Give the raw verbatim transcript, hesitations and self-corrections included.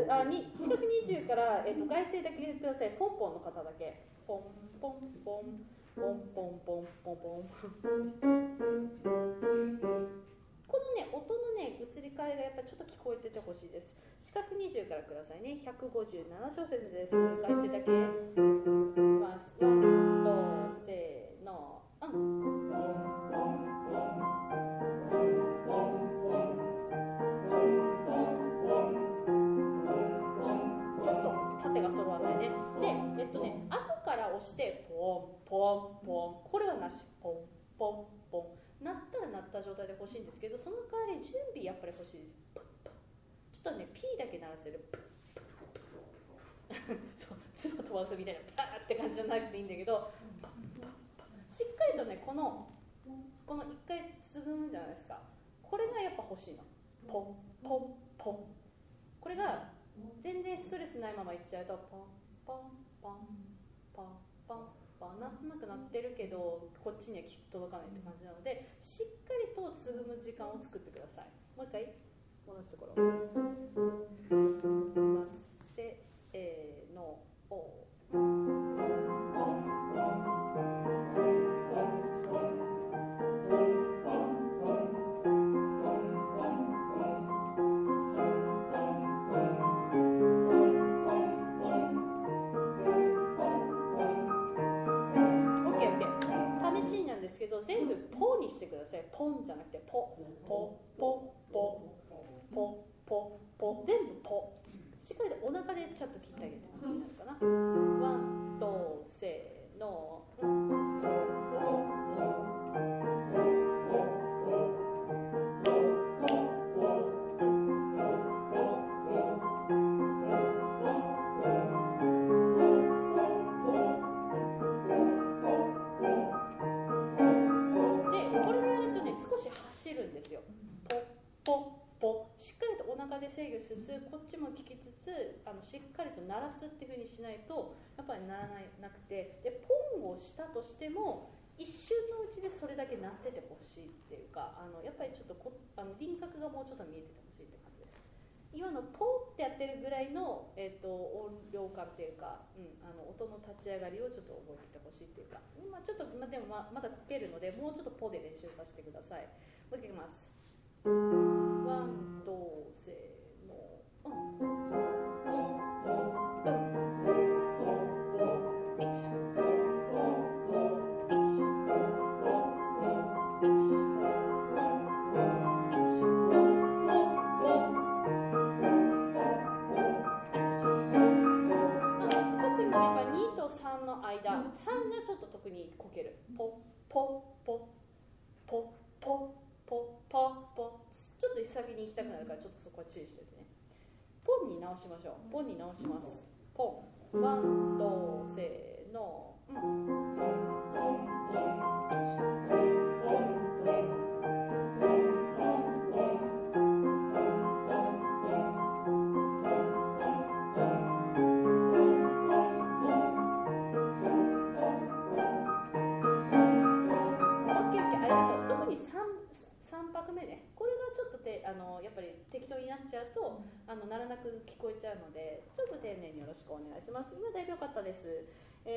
あに四角にじゅうから、えー、と外声だけ入れてください。ポンポンの方だけ。ポンポンポンポンポンポンポンポン。このね音のね移り変えがやっぱりちょっと聞こえててほしいです。四角にじゅうからくださいね。ひゃくごじゅうなな小節です。外声だけ。ワンとせーの。うん。押してポンポンポン、これはなし、ポンポンポン、鳴ったら鳴った状態で欲しいんですけど、その代わり準備やっぱり欲しいです。パッパッ、ちょっとね P だけ鳴らせる。そう唾飛ばすみたいなパーって感じじゃなくていいんだけど、パッパッパッ、しっかりとねこのこの一回つぐむじゃないですか。これがやっぱ欲しいの。ポンポンポン、これが全然ストレスないままいっちゃうとポンポンポンパンパンパン、なんとなくなってるけどこっちには届かないって感じなので、しっかりとつぐむ時間を作ってください。もう一回同じところ。ませーのお。全部ポにしてください。ポンじゃなくてポポポポポポポ、全部ポ。しっかりとお腹でちょっと切ってあげる感じになるかな。ワンとせーの。制御しつつ、こっちも聞きつつ、あのしっかりと鳴らすっていう風にしないとやっぱり鳴らないなくて、でポンをしたとしても一瞬のうちでそれだけ鳴っててほしいっていうか、あのやっぱりちょっとこあの輪郭がもうちょっと見えててほしいって感じです。今のポンってやってるぐらいの、えー、と音量感っていうか、うん、あの音の立ち上がりをちょっと覚えててほしいっていうか、まあ、ちょっと、まあ、でも ま, まだ書けるのでもうちょっとポで練習させてください。もう一回いきます。ワンとせーの。うんさんがちょっと特にこける。ポポポポポポポポ、ちょっと先に行きたくなるからちょっとそこは注意しておいてね。ポンに直しましょう。ポンに直します。ポン、ワンとせーの。うん、あのやっぱり適当になっちゃうとあの鳴らなく聞こえちゃうので、ちょっと丁寧によろしくお願いします。今だいぶ良かったです。